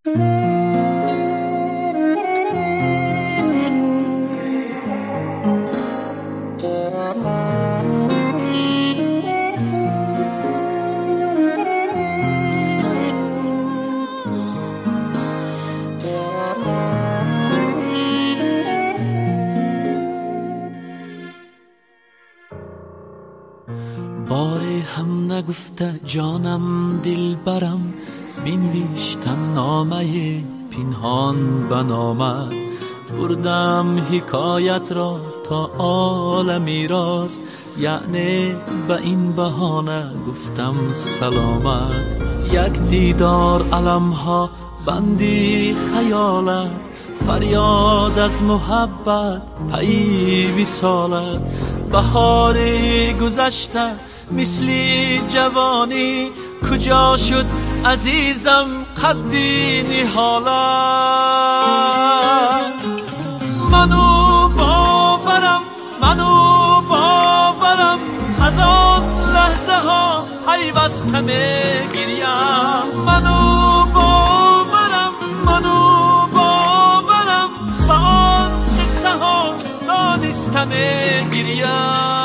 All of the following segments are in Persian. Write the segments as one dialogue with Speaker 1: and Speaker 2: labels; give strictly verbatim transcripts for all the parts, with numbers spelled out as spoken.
Speaker 1: باری هم نگفته جانم دل برم، بینویشتم نامه پنهان بنامد. بردم حکایت را تا عالمی راست، یعنی به این بهانه گفتم سلامت. یک دیدار علمها بندی خیالت، فریاد از محبت پی وصالت. بهاری گذشته مثلی جوانی، کجا شد عزیزم قدی نهالت. منو باورم منو باورم، از آن لحظه ها پیوسته میگریم. منو باورم منو باورم، به آن قصه ها دانسته میگریم.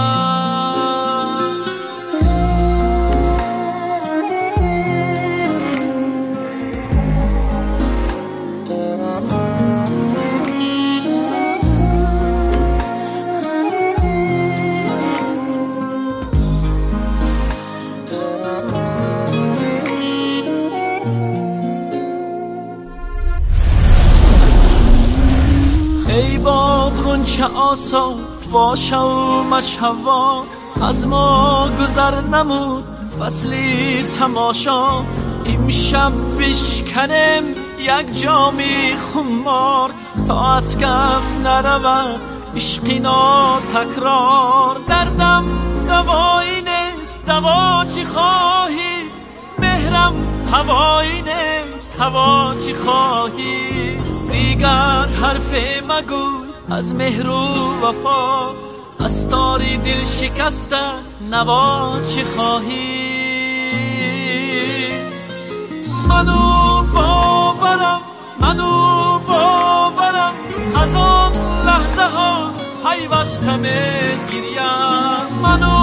Speaker 1: ای باد غنچه آسا باشه و مشهوا، از ما گذر نمود فصلی تماشا. امشب بشکنم یک جامی خمار، تا از کف نرود عشقینا تکرار. دردم دوایی نیست دوا چی خواهی، مهرم هوایی نیست هوا چی خواهی. دیگر حرف مگوی از مهر و وفا، از تاری دل شکسته نوا چی خواهی. منو باورم منو باورم، از آن لحظه ها پیوسته میگریم. منو